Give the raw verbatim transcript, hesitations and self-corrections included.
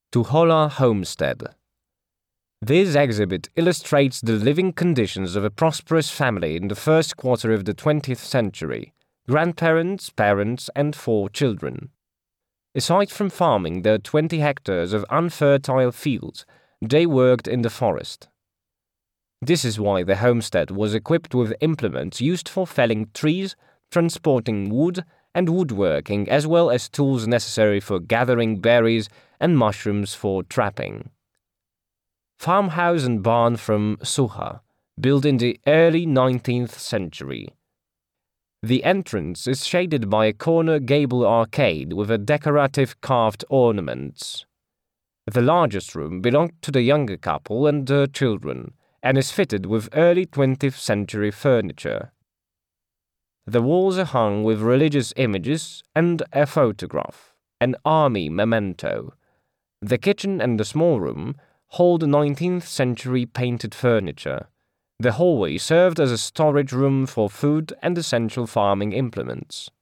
Tuchola Homestead. This exhibit illustrates the living conditions of a prosperous family in the first quarter of the twentieth century, grandparents, parents, and four children. Aside from farming their twenty hectares of unfertile fields, they worked in the forest. This is why the homestead was equipped with implements used for felling trees, transporting wood, and woodworking, as well as tools necessary for gathering berries and mushrooms for trapping. Farmhouse and barn from Sucha, built in the early nineteenth century. The entrance is shaded by a corner gable arcade with a decorative carved ornaments. The largest room belonged to the younger couple and their children, and is fitted with early twentieth century furniture. The walls are hung with religious images and a photograph, an army memento. The kitchen and the small room hold nineteenth century painted furniture. The hallway served as a storage room for food and essential farming implements.